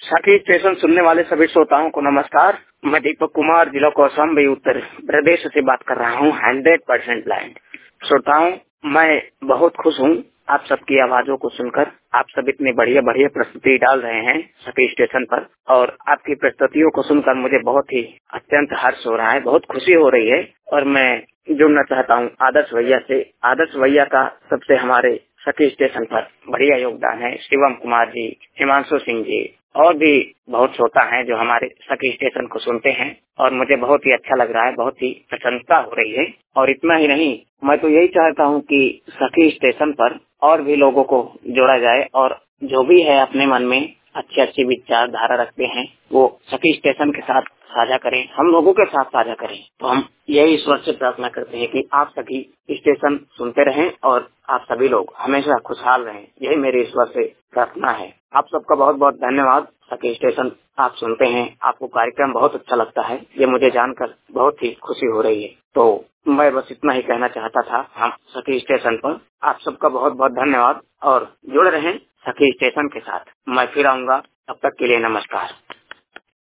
सखी स्टेशन सुनने वाले सभी श्रोताओं को नमस्कार। मैं दीपक कुमार, जिला कौशाम्बी, उत्तर प्रदेश से बात कर रहा हूँ। 100% ब्लाइंड श्रोताओं, मैं बहुत खुश हूँ आप सबकी आवाजों को सुनकर। आप सब इतनी बढ़िया बढ़िया प्रस्तुति डाल रहे हैं सखी स्टेशन पर, और आपकी प्रस्तुतियों को सुनकर मुझे बहुत ही अत्यंत हर्ष हो रहा है, बहुत खुशी हो रही है। और मैं जुड़ना चाहता हूँ आदर्श भैया से। आदर्श भैया का सबसे हमारे सखी स्टेशन पर बढ़िया योगदान है। शिवम कुमार जी, हिमांशु सिंह जी और भी बहुत श्रोता हैं जो हमारे सखी स्टेशन को सुनते हैं, और मुझे बहुत ही अच्छा लग रहा है, बहुत ही प्रसन्नता हो रही है। और इतना ही नहीं, मैं तो यही चाहता हूँ कि सखी स्टेशन पर और भी लोगों को जोड़ा जाए, और जो भी है अपने मन में अच्छी अच्छी विचारधारा रखते हैं वो सखी स्टेशन के साथ साझा करें, हम लोगों के साथ साझा करें। तो हम यही ईश्वर से प्रार्थना करते हैं कि आप सभी स्टेशन सुनते रहें और आप सभी लोग हमेशा खुशहाल रहें। यही मेरी ईश्वर से प्रार्थना है। आप सबका बहुत बहुत धन्यवाद। सखी स्टेशन आप सुनते हैं, आपको कार्यक्रम बहुत अच्छा लगता है, ये मुझे जानकर बहुत ही खुशी हो रही है। तो मैं बस इतना ही कहना चाहता था। हम सखी स्टेशन पर आप सबका बहुत बहुत धन्यवाद, और जुड़े रहें सखी स्टेशन के साथ। मैं फिर आऊंगा, तब तक के लिए नमस्कार।